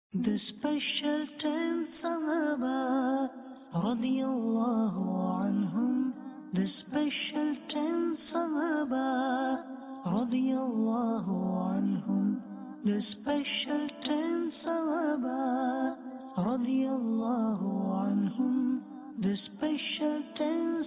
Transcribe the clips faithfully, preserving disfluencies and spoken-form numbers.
The special ten Sahaba radiyallahu anhum. The special ten Sahaba radiyallahu anhum. The special ten Sahaba radiyallahu anhum. The special ten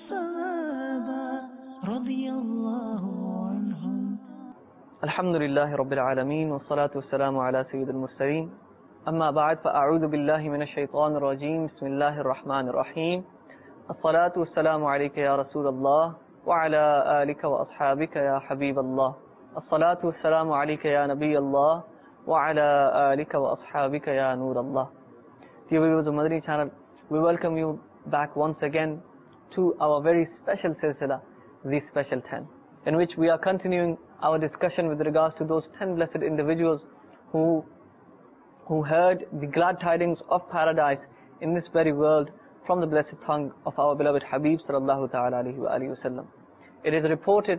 Sahaba radiyallahu anhum. Alhamdulillahi Rabbil Alameen wa salatu wa salamu ala Sayyidil Mursaleen. أما بعد فأعوذ بالله من الشيطان الرجيم بسم الله الرحمن الرحيم الصلاة والسلام عليك يا رسول الله وعلى آلك وأصحابك يا حبيب الله الصلاة والسلام عليك يا نبي الله وعلى آلك وأصحابك يا نور الله. Dear viewers of Madani channel, we welcome you back once again to our very special silsila, the special ten, in which we are continuing our discussion with regards to those ten blessed individuals who who heard the glad tidings of paradise in this very world from the blessed tongue of our beloved Habib sallallahu ta'ala alayhi wa alihi wa sallam. It is reported,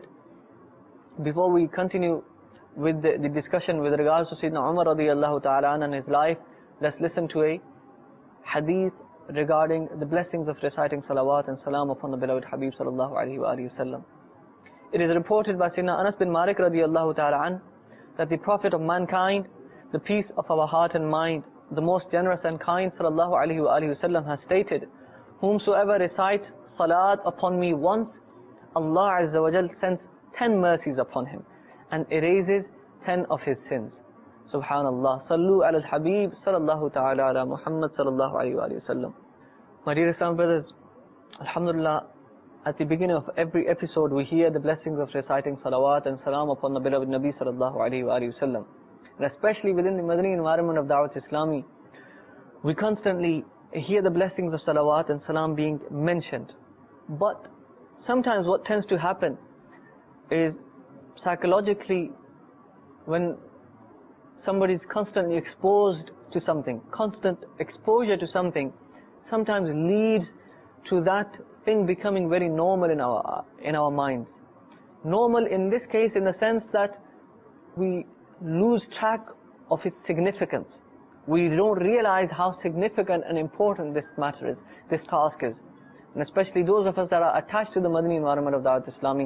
before we continue with the, the discussion with regards to Sayyidina Umar radiyallahu ta'ala and his life, let's listen to a hadith regarding the blessings of reciting salawat and salam upon the beloved Habib sallallahu alayhi wa alihi wa sallam. It is reported by Sayyidina Anas bin Malik radiyallahu ta'ala an that the Prophet of mankind, the peace of our heart and mind, the most generous and kind sallallahu alayhi wa alihi wa sallam has stated, whomsoever recites salat upon me once, Allah Azza wa Jal sends ten mercies upon him and erases ten of his sins. Subhanallah. Sallu ala al-Habib sallallahu ta'ala ala Muhammad sallallahu alayhi wa alihi wa sallam. My dear Islam brothers, alhamdulillah, at the beginning of every episode we hear the blessings of reciting salawat and salam upon the beloved Nabi sallallahu alayhi wa alihi wa sallam. And especially within the Madani environment of Dawat Islami, we constantly hear the blessings of salawat and salam being mentioned. But sometimes what tends to happen is, psychologically, when somebody is constantly exposed to something, constant exposure to something, sometimes leads to that thing becoming very normal in our in our minds. Normal in this case in the sense that we lose track of its significance. We don't realize how significant and important this matter is, this task is. And especially those of us that are attached to the Madani environment of Dawat Islami,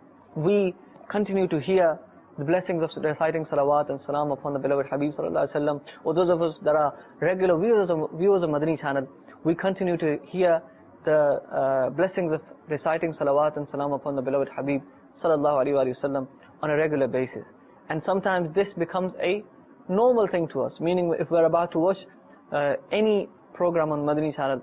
we continue to hear the blessings of reciting salawat and salam upon the beloved Habib sallallahu alaihi wasallam. Or those of us that are regular viewers of, viewers of Madani channel, we continue to hear the uh, blessings of reciting salawat and salam upon the beloved Habib sallallahu alaihi wasallam on a regular basis. And sometimes this becomes a normal thing to us, meaning if we're about to watch uh, any program on Madani channel,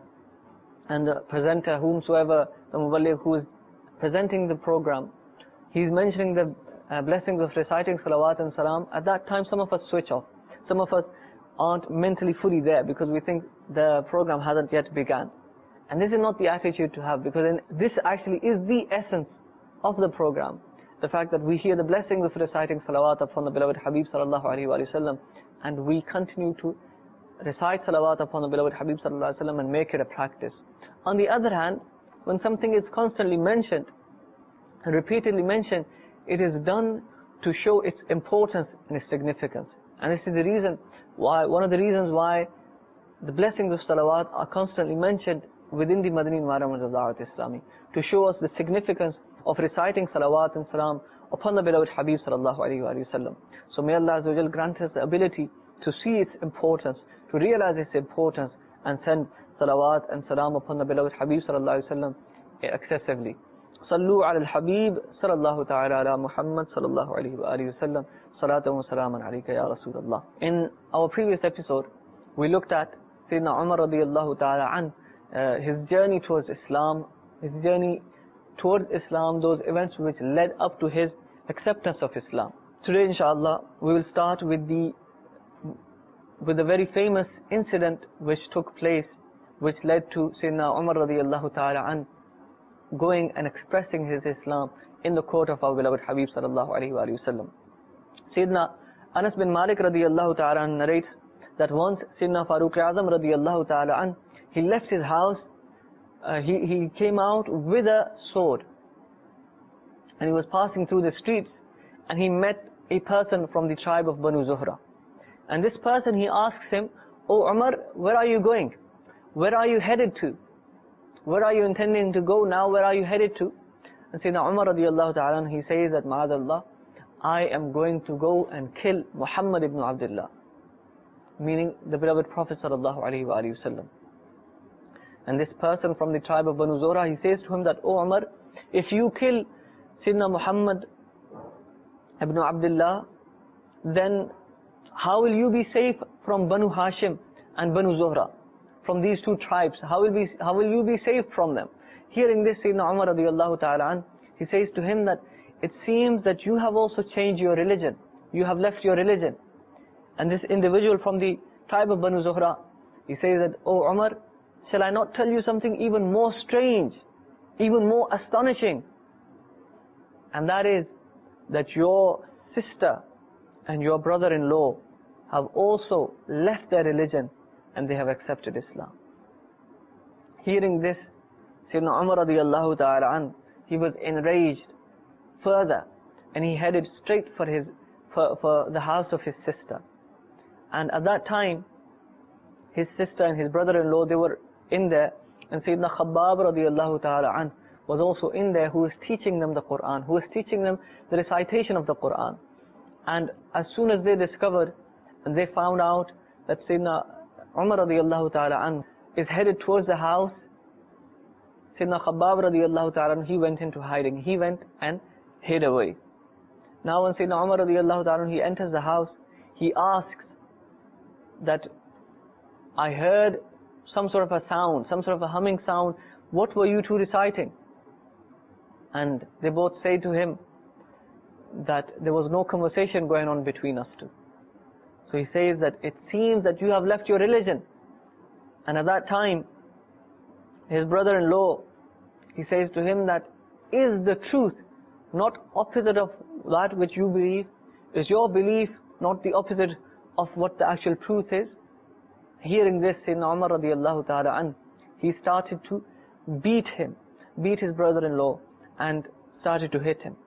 and the presenter, whomsoever, the muballigh who is presenting the program, he's mentioning the uh, blessings of reciting salawat and salam, at that time some of us switch off. Some of us aren't mentally fully there because we think the program hasn't yet begun. And this is not the attitude to have, because in, this actually is the essence of the program. The fact that we hear the blessings of reciting salawat upon the beloved Habib sallallahu alaihi wasallam, and we continue to recite salawat upon the beloved Habib sallallahu alaihi wasallam and make it a practice. On the other hand, when something is constantly mentioned and repeatedly mentioned, it is done to show its importance and its significance. And this is the reason why, one of the reasons why the blessings of salawat are constantly mentioned within the Madani environment of Dawat Islami, to show us the significance of reciting salawat and salam upon the beloved Habib sallallahu alayhi wa sallam. So may Allah Azza wa Jal grant us the ability to see its importance, to realize its importance, and send salawat and salam upon the beloved Habib sallallahu alayhi wa sallam excessively. Sallu ala al-Habib sallallahu ta'ala ala Muhammad sallallahu alayhi wa sallam. Salatan wa salaman alayka ya Rasulullah. In our previous episode, we looked at Sayyidina Umar radiyallahu ta'ala an, uh, his journey towards Islam, his journey towards Islam, those events which led up to his acceptance of Islam. Today, inshallah, we will start with the with the very famous incident which took place, which led to Sayyidina Umar radiyallahu ta'ala an going and expressing his Islam in the court of our beloved Habib sallallahu alayhi wa sallam. Sayyidina Anas bin Malik radiyallahu ta'ala an narrates that once Sayyidina Farooq Azam radiyallahu ta'ala an, he left his house. Uh, he, he came out with a sword, and he was passing through the streets, and he met a person from the tribe of Banu Zuhra. And this person, he asks him, "Oh Umar, where are you going? Where are you headed to? Where are you intending to go now? Where are you headed to?" And Sayyidina Umar radiallahu ta'ala, he says that, "Ma'adallah, I am going to go and kill Muhammad ibn Abdullah," meaning the beloved Prophet sallallahu alaihi wasallam. And this person from the tribe of Banu Zuhra, he says to him that, "Oh Umar, if you kill Sayyidina Muhammad ibn Abdullah, then how will you be safe from Banu Hashim and Banu Zuhra, from these two tribes? How will, be, how will you be safe from them?" Hearing this, Sayyidina Umar radiallahu ta'ala an, he says to him that, "It seems that you have also changed your religion. You have left your religion." And this individual from the tribe of Banu Zuhra, he says that, "Oh Umar, shall I not tell you something even more strange, even more astonishing? And that is that your sister and your brother-in-law have also left their religion and they have accepted Islam." Hearing this, Sayyidina Umar radiallahu ta'ala an, he was enraged further, and he headed straight for his for, for the house of his sister. And at that time, his sister and his brother-in-law, they were in there, and Sayyidina Khabbab radiallahu ta'ala an was also in there, who was teaching them the Quran, who was teaching them the recitation of the Quran. And as soon as they discovered and they found out that Sayyidina Umar radiallahu ta'ala an is headed towards the house, Sayyidina Khabbab radiallahu ta'ala an, he went into hiding. He went and hid away. Now when Sayyidina Umar radiallahu ta'ala an, he enters the house, he asks that, "I heard some sort of a sound, some sort of a humming sound. What were you two reciting?" And they both say to him that there was no conversation going on between us two. So he says that, "It seems that you have left your religion." And at that time, his brother-in-law, he says to him that, "Is the truth not opposite of that which you believe? Is your belief not the opposite of what the actual truth is?" Hearing this, Sayyidina Umar radiallahu ta'ala an, he started to beat him, beat his brother-in-law, and started to hit him.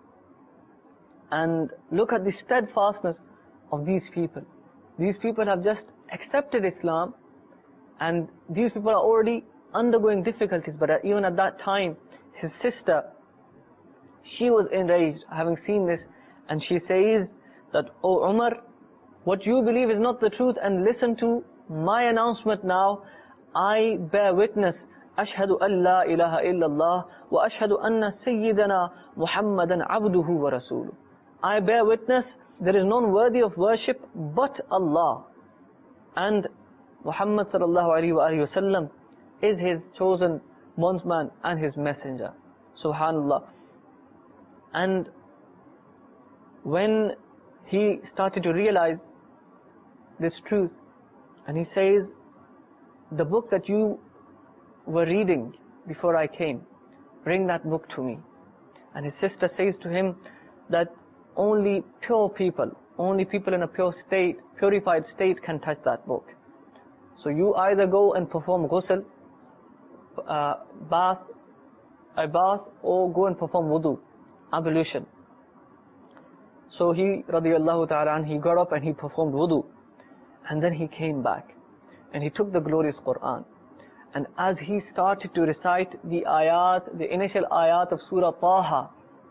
And look at the steadfastness of these people. These people have just accepted Islam, and these people are already undergoing difficulties. But even at that time, his sister, she was enraged having seen this, and she says that, "Oh Umar, what you believe is not the truth, and listen to my announcement now. I bear witness, Ashhadu an la ilaha illallah wa ashhadu anna Sayyidana Muhammadan abduhu wa rasuluh. I bear witness there is none worthy of worship but Allah, and Muhammad sallallahu alaihi wa sallam is his chosen bondsman and his messenger." Subhanallah. And when he started to realize this truth, and he says, "The book that you were reading before I came, bring that book to me." And his sister says to him that only pure people, only people in a pure state, purified state can touch that book. So you either go and perform ghusl, uh, bath, a bath, or go and perform wudu, ablution. So he, radiallahu ta'ala, he got up and he performed wudu. And then he came back and he took the glorious Quran. And as he started to recite the ayat, the initial ayat of Surah Taha,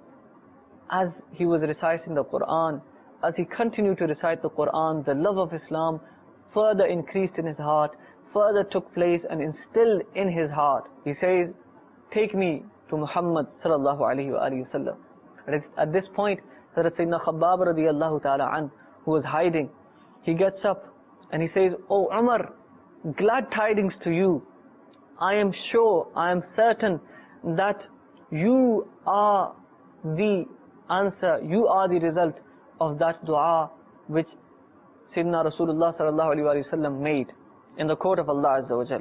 as he was reciting the Quran, as he continued to recite the Quran, the love of Islam further increased in his heart, further took place and instilled in his heart. He says, "Take me to Muhammad sallallahu alaihi wa sallam." At this point, Sayyidina Khabbab radiallahu ta'ala an, who was hiding, he gets up and he says, "Oh Umar, glad tidings to you. I am sure, I am certain that you are the answer, you are the result of that dua which Sayyidina Rasulullah sallallahu alaihi wasallam made in the court of Allah Azza wa Jal."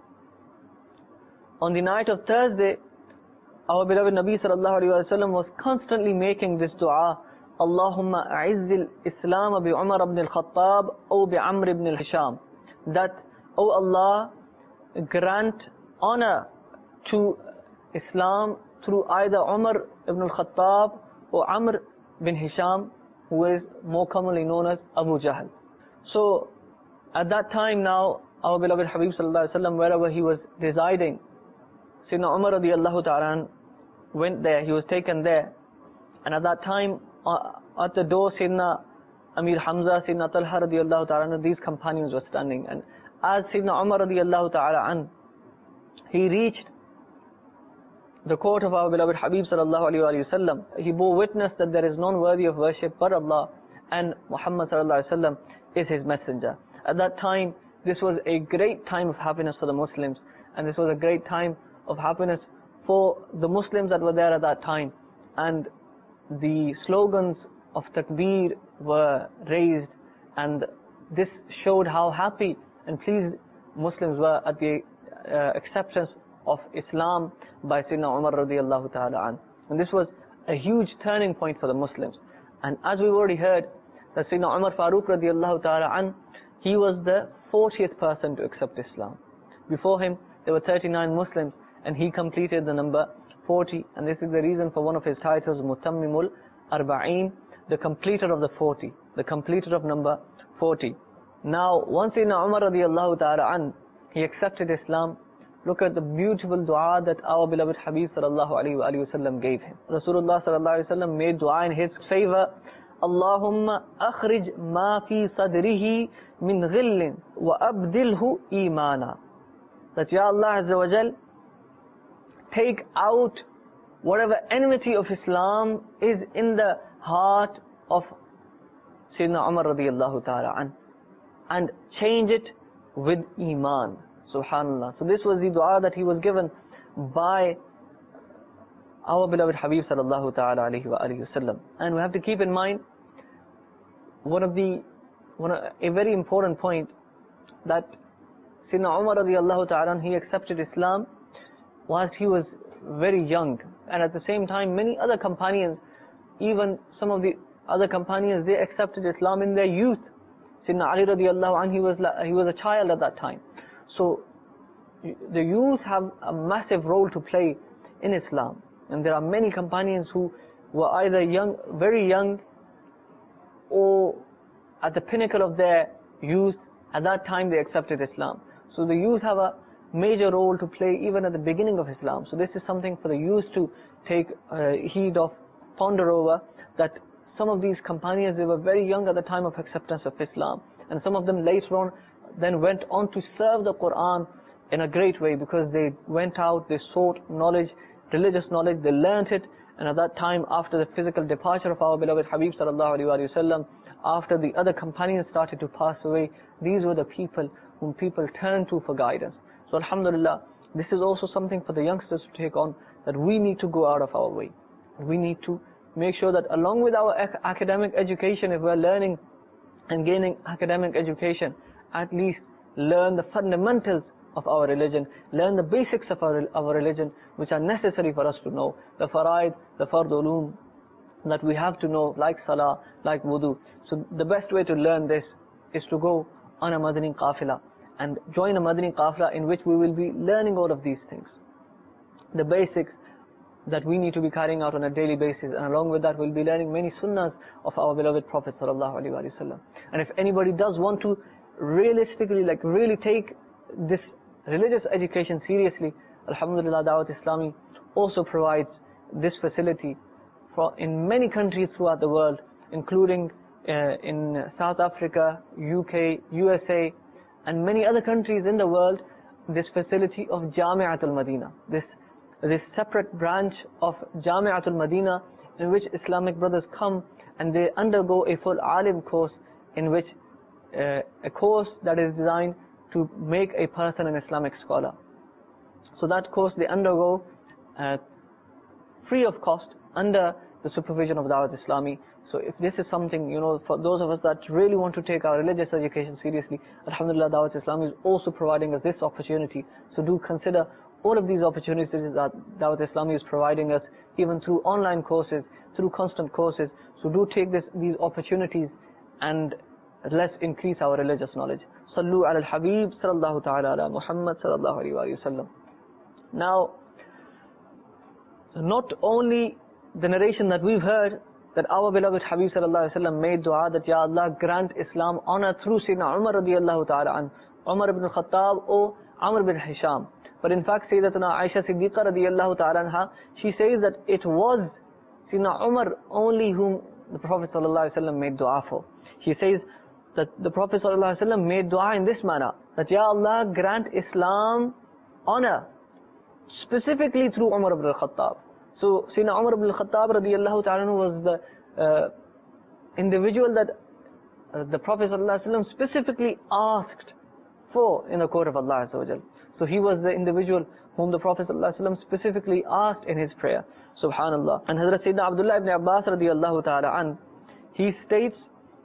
On the night of Thursday, our beloved Nabi sallallahu alaihi wasallam was constantly making this dua, "Allahumma a'izzil Islam bi Umar ibn al-Khattab or bi Amr ibn al-Hisham." That, "O Allah, grant honor to Islam through either Umar ibn al-Khattab or Amr bin Hisham, who is more commonly known as Abu Jahl." So At that time now, our beloved Habib sallallahu alaihi wasallam, wherever he was residing, Sayyidina Umar radiallahu ta'ala went there, he was taken there. And at that time, uh, at the door, Sayyidina Amir Hamza, Sayyidina Talha radiallahu ta'ala, these companions were standing. And as Sayyidina Umar radiallahu ta'ala an, he reached the court of our beloved Habib sallallahu alaihi wasallam, he bore witness that there is none worthy of worship but Allah, and Muhammad sallallahu alaihi wasallam is his messenger. At that time, this was a great time of happiness for the Muslims, and this was a great time of happiness for the Muslims that were there at that time. And the slogans of takbir were raised, and this showed how happy and pleased Muslims were at the uh, acceptance of Islam by Sayyidina Umar radiallahu ta'ala an. And this was a huge turning point for the Muslims. And as we've already heard, that Sayyidina Umar Farooq radiallahu ta'ala an, he was the fortieth person to accept Islam. Before him, there were thirty-nine Muslims, and he completed the number forty. And this is the reason for one of his titles, Mutammimul Arba'een, the completer of the forty, the completer of number forty. Now, once Sayyidina Umar radiallahu ta'ala an, he accepted Islam. Look at the beautiful dua that our beloved Habib sallallahu alaihi wasallam gave him. Rasulullah sallallahu alaihi wasallam made dua in his favor. Allahumma akhrij ma fi sadrihi min ghillin wa abdilhu imana. That Ya Allah Azza wa Jal, take out whatever enmity of Islam is in the heart of Sayyidina Umar radiallahu ta'ala an, and change it with iman. Subhanallah. So this was the dua that he was given by our beloved Habib sallallahu ta'ala alayhi wa alayhi wa sallam. And we have to keep in mind one of the, one of, a very important point, that Sayyidina Umar radiallahu ta'ala, he accepted Islam whilst he was very young. And at the same time, many other companions, even some of the other companions, they accepted Islam in their youth. Sayyidina Ali radiallahu anhu, he was, he was a child at that time. So, the youth have a massive role to play in Islam. And there are many companions who were either young, very young, or at the pinnacle of their youth, at that time they accepted Islam. So the youth have a major role to play even at the beginning of Islam. So this is something for the youth to take uh, heed of, ponder over, that some of these companions, they were very young at the time of acceptance of Islam. And some of them later on then went on to serve the Quran in a great way, because they went out, they sought knowledge, religious knowledge, they learnt it. And at that time, after the physical departure of our beloved Habib sallallahu alaihi wasallam, after the other companions started to pass away, these were the people whom people turned to for guidance. So alhamdulillah, this is also something for the youngsters to take on, that we need to go out of our way. We need to make sure that along with our ac academic education, if we're learning and gaining academic education, at least learn the fundamentals of our religion, learn the basics of our, our religion, which are necessary for us to know. The faraid, the fard ulum, that we have to know, like salah, like wudu. So the best way to learn this is to go on a Madani qafila, and join a Madani qafila in which we will be learning all of these things. The basics that we need to be carrying out on a daily basis, and along with that we'll be learning many sunnahs of our beloved Prophet sallallahu alaihi wasallam. And if anybody does want to realistically, like really take this religious education seriously, alhamdulillah, Dawat Islami also provides this facility for in many countries throughout the world, including uh, in South Africa, U K, U S A, and many other countries in the world, this facility of Jami'atul Madina, this this separate branch of Jami'atul Madina, in which Islamic brothers come and they undergo a full alim course, in which uh, a course that is designed to make a person an Islamic scholar. So that course they undergo uh, free of cost under the supervision of Dawat Islami. So if this is something, you know, for those of us that really want to take our religious education seriously, alhamdulillah, Dawat Islami is also providing us this opportunity. So do consider all of these opportunities that Dawat Islami is providing us, even through online courses, through constant courses. So do take this, these opportunities, and let's increase our religious knowledge. Sallu ala al-Habib sallallahu ta'ala ala Muhammad sallallahu alayhi wa sallam. Now, not only the narration that we've heard that our beloved Habib sallallahu alaihi wasallam made dua that Ya Allah grant Islam honor through Sayyidina Umar radiallahu ta'ala an, Umar ibn Khattab or Amr bin Hisham. But in fact Sayyidatuna Aisha Siddiqa radiallahu ta'ala anha, she says that it was Sayyidina Umar only whom the Prophet sallallahu alaihi wasallam made dua for. He says that the Prophet sallallahu alaihi wasallam made dua in this manner, that Ya Allah grant Islam honor, specifically through Umar ibn al-Khattab. So Sayyidina Umar ibn al-Khattab radiyallahu ta'ala was the uh, individual that uh, the Prophet sallallahu alaihi wasallam specifically asked for in the court of Allah Azza wa Jal. So he was the individual whom the Prophet sallallahu alaihi wasallam specifically asked in his prayer. Subhanallah. And Hazrat Sayyidina Abdullah ibn Abbas radiyallahu ta'ala an, he states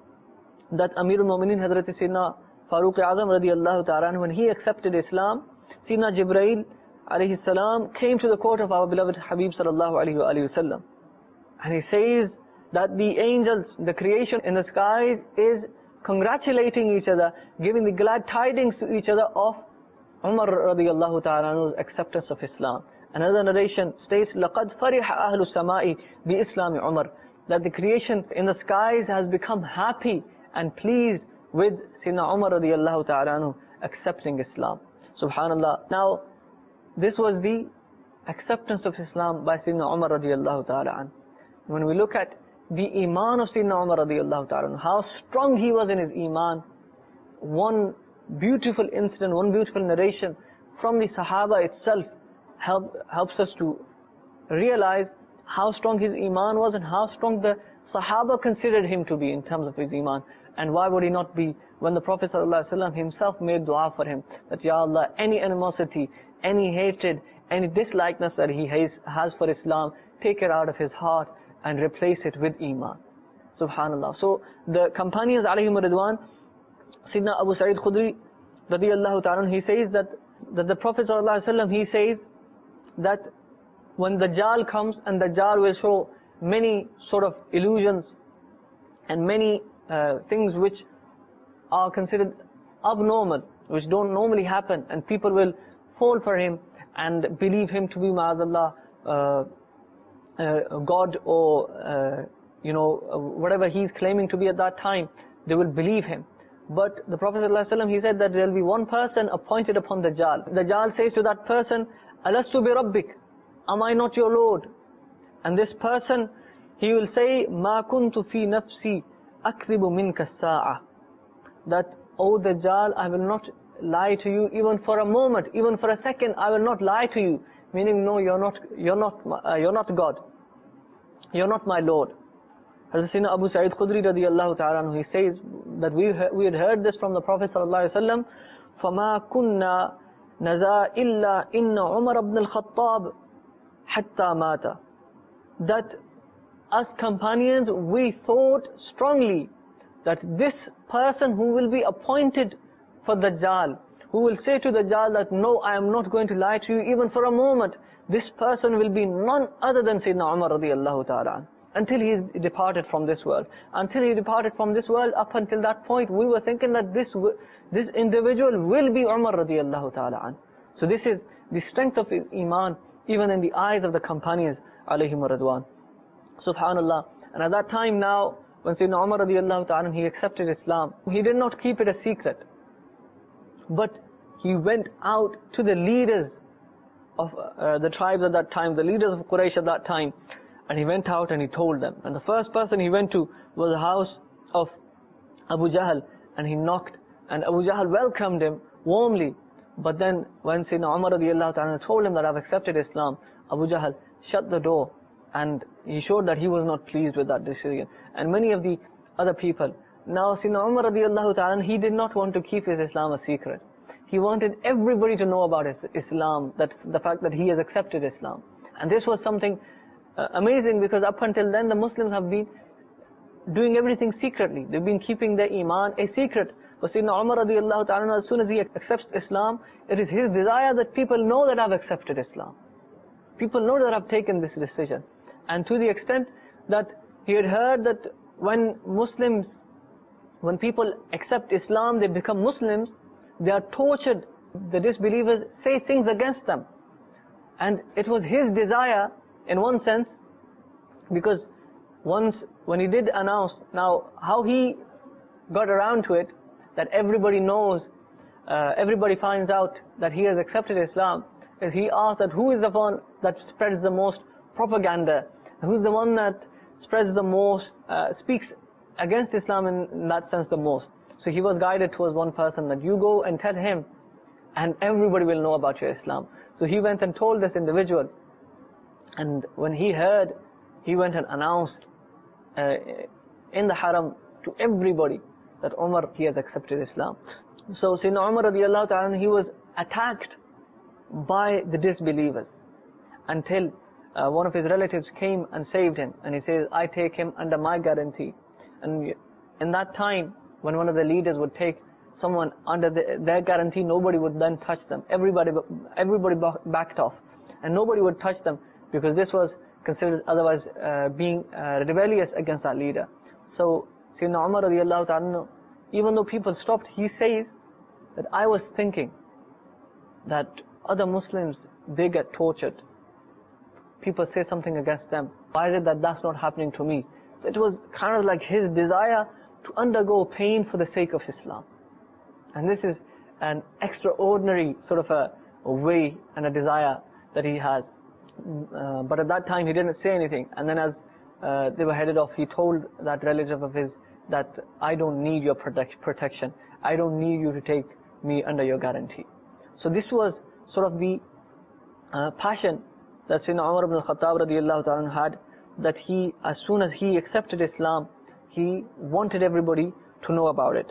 that Amirul Mu'mineen Hazrat Sayyidina Farooq Azam radiyallahu ta'ala, when he accepted Islam, Sayyidina Jibreel alayhi salam came to the court of our beloved Habib sallallahu alayhi wa sallam, and he says that the angels, the creation in the skies is congratulating each other, giving the glad tidings to each other of Umar radiyallahu ta'ala anhu's acceptance of Islam. Another narration states, لَقَدْ فَرِحَ أَهْلُ السَّمَاءِ بِإِسْلَامِ عُمَرٍ, that the creation in the skies has become happy and pleased with Sayyidina Umar radiyallahu ta'ala anhu accepting Islam. Subhanallah. Now, this was the acceptance of Islam by Sayyidina Umar radiyallahu ta'ala anhu. When we look at the iman of Sayyidina Umar radiyallahu ta'ala anhu, how strong he was in his iman, one beautiful incident, one beautiful narration from the Sahaba itself help, helps us to realize how strong his iman was and how strong the Sahaba considered him to be in terms of his iman. And why would he not be when the Prophet ﷺ himself made dua for him that Ya Allah, any animosity, any hatred, any dislikeness that he has, has for Islam, take it out of his heart and replace it with iman. Subhanallah. So the companions alayhim ridwan, Sayyidina Abu Sa'id Khudri radiyallahu ta'ala, he says that, that the Prophet ﷺ, he says that when Dajjal comes, and Dajjal will show many sort of illusions and many uh, things which are considered abnormal, which don't normally happen, and people will fall for him and believe him to be ma'azallah uh, uh, God or uh, you know uh, whatever he's claiming to be at that time, they will believe him. But the Prophet ﷺ, he said that there will be one person appointed upon Dajjal. Dajjal says to that person, Alastu bi Rabbik, am I not your Lord? And this person, he will say, Ma kuntu fi nafsi akribu minka sa'a, that, O Dajjal, I will not lie to you even for a moment, even for a second, I will not lie to you. Meaning, no, you're not, you're not, uh, you're not God. You're not my Lord. Hazrat Sayyidina Abu Sa'id Khudri radiyallahu ta'ala, he says that we we had heard this from the Prophet sallallahu alaihi wasallam. فَمَا كُنَّا نَزَا إِلَّا إِنَّ عُمَرَ بْنَ الْخَطَّابِ حَتَّى مَاتَ, that us companions, we thought strongly that this person who will be appointed for Dajjal, who will say to Dajjal that, no, I am not going to lie to you even for a moment, this person will be none other than Sayyidina Umar radiyallahu ta'ala, until he is departed from this world. Until he departed from this world, up until that point, we were thinking that this this individual will be Umar radiyallahu ta'ala. So this is the strength of his iman, even in the eyes of the companions alayhim radwan. Subhanallah. And at that time now, when Sayyidina Umar radiyallahu ta'ala, he accepted Islam, he did not keep it a secret, but he went out to the leaders of uh, the tribes at that time, the leaders of Quraysh at that time, and he went out and he told them. And the first person he went to was the house of Abu Jahl, and he knocked, and Abu Jahl welcomed him warmly. But then when Sayyidina Umar radiyallahu ta'ala told him that I've accepted Islam, Abu Jahl shut the door, and he showed that he was not pleased with that decision. And many of the other people. Now Sayyidina Umar radiyallahu ta'ala, he did not want to keep his Islam a secret. He wanted everybody to know about his Islam, that the fact that he has accepted Islam. And this was something uh, amazing, because up until then the Muslims have been doing everything secretly. They've been keeping their iman a secret. But Sayyidina Umar radiyallahu ta'ala, as soon as he accepts Islam, it is his desire that people know that I've accepted Islam. People know that I've taken this decision. And to the extent that he had heard that when Muslims, when people accept Islam, they become Muslims, they are tortured, the disbelievers say things against them. And it was his desire, in one sense, because once, when he did announce, now how he got around to it, that everybody knows, uh, everybody finds out that he has accepted Islam, is he asked that who is the one that spreads the most propaganda, who's the one that spreads the most, uh, speaks against Islam in, in that sense the most. So he was guided towards one person, that you go and tell him, and everybody will know about your Islam. So he went and told this individual, and when he heard, he went and announced uh, in the haram to everybody that Umar, he has accepted Islam. So Sayyidina Umar radiallahu ta'ala, he was attacked by the disbelievers until uh, one of his relatives came and saved him, and he says, I take him under my guarantee. And in that time, when one of the leaders would take someone under the, their guarantee, nobody would then touch them. Everybody, everybody backed off, and nobody would touch them, because this was considered otherwise uh, being uh, rebellious against that leader. So Sayyidina Umar radiallahu ta'ala, even though people stopped, he says that I was thinking that other Muslims, they get tortured. People say something against them. Why is it that that's not happening to me? So it was kind of like his desire to undergo pain for the sake of Islam. And this is an extraordinary sort of a, a way and a desire that he has. Uh, but at that time he didn't say anything. And then as uh, they were headed off, he told that relative of his that I don't need your protect, protection. I don't need you to take me under your guarantee. So this was sort of the uh, passion that Sayyidina Umar ibn al-Khattab radiallahu ta'ala had, that he, as soon as he accepted Islam, he wanted everybody to know about it.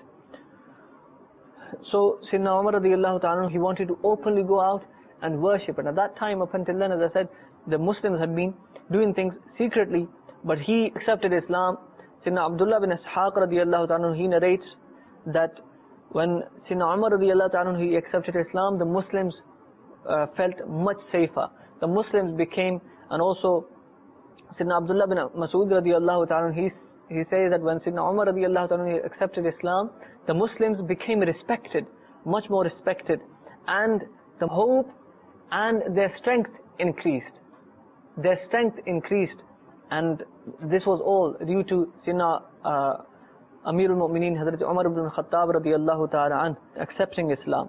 So Sayyidina Umar radiallahu ta'ala, he wanted to openly go out and worship. And at that time, up until then, as I said, the Muslims had been doing things secretly, but he accepted Islam. Sayyidina Abdullah bin Ishaq radiallahu ta'ala, he narrates that when Sayyidina Umar radiallahu ta'ala, he accepted Islam, the Muslims uh, felt much safer. The Muslims became, and also Sayyidina Abdullah bin Mas'ud radiallahu ta'ala, he, he says that when Sayyidina Umar radiallahu ta'ala, he accepted Islam, the Muslims became respected, much more respected, and the hope and their strength increased. Their strength increased, and this was all due to Sayyidina uh, Amir al-Mu'mineen Hazrat Umar ibn al-Khattab radiallahu ta'ala an accepting Islam.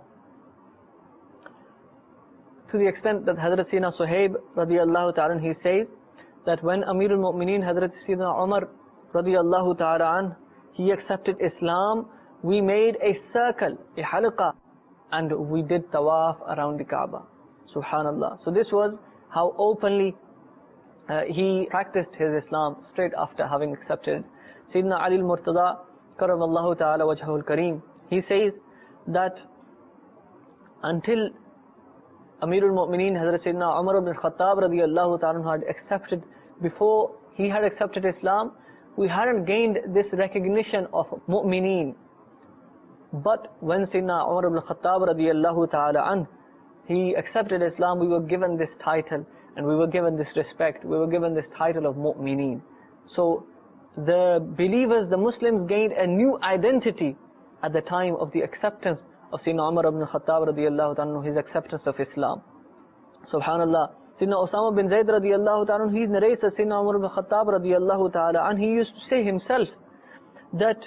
To the extent that Hazrat Sayyidina Suhaib radiallahu ta'ala, he says that when Amir al-Mu'mineen Hazrat Sayyidina Umar radiallahu ta'ala an, he accepted Islam, we made a circle, a halqa, and we did tawaf around the Kaaba. Subhanallah. So this was how openly uh, he practiced his Islam straight after having accepted. Sayyidina Ali al-Murtada karamallahu ta'ala wajhahu al-kareem, he says that until Amir al-Mu'mineen Hazrat Sayyidina Umar ibn al-Khattab radiyallahu ta'ala had accepted, before he had accepted Islam, we hadn't gained this recognition of mu'mineen. But when Sayyidina Umar ibn al-Khattab radiyallahu ta'ala an, he accepted Islam, we were given this title, and we were given this respect, we were given this title of mu'mineen. So the believers, the Muslims, gained a new identity at the time of the acceptance of Sayyidina Umar ibn al-Khattab radiyallahu ta'ala, his acceptance of Islam. Subhanallah. Sayyidina Osama bin Zayd radiyallahu ta'ala, he narrates that Sayyidina Umar ibn al-Khattab radiyallahu ta'ala, and he used to say himself that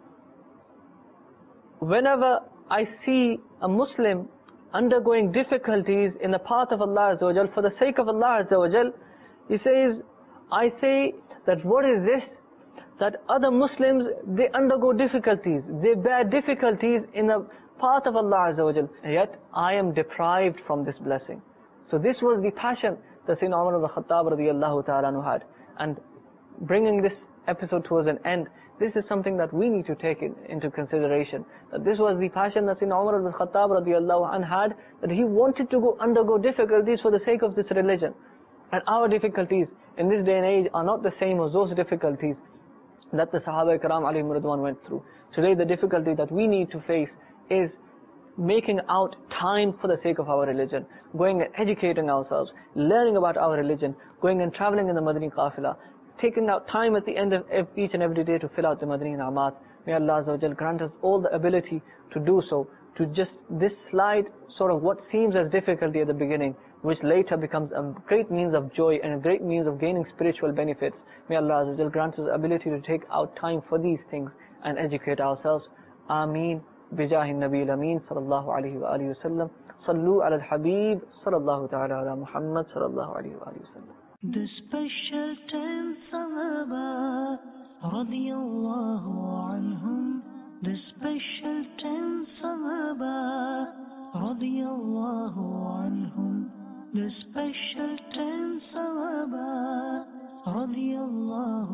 whenever I see a Muslim undergoing difficulties in the path of Allah Azza wa Jal, for the sake of Allah Azza wa Jal, he says, I say that what is this? That other Muslims, they undergo difficulties, they bear difficulties in the path of Allah Azza wa Jal, yet I am deprived from this blessing. So this was the passion that Sayyidina Umar ibn al-Khattab radiyallahu ta'ala anhu had. And bringing this episode towards an end, this is something that we need to take in, into consideration. That this was the passion that Sayyidina Umar ibn al-Khattab radiyallahu anhu had, that he wanted to go undergo difficulties for the sake of this religion. And our difficulties in this day and age are not the same as those difficulties that the Sahaba Ikram alayhim ridwan went through. Today the difficulty that we need to face is making out time for the sake of our religion, going and educating ourselves, learning about our religion, going and traveling in the Madani Qafila, taking out time at the end of each and every day to fill out the Madani Na'amat. May Allah Azza wa Jal grant us all the ability to do so. to just this slight sort of what seems as difficulty at the beginning, which later becomes a great means of joy and a great means of gaining spiritual benefits. May Allah Azza wa Jal grant us the ability to take out time for these things and educate ourselves. Ameen. بجاه النبي الأمين صلى الله عليه وآله وسلم. صلوا على الحبيب صلى الله تعالى على محمد صلى الله عليه وآله وسلم. The special ten Sahaba radiyallahu anhum. The special ten Sahaba radiyallahu anhum. The special ten Sahaba radiyallahu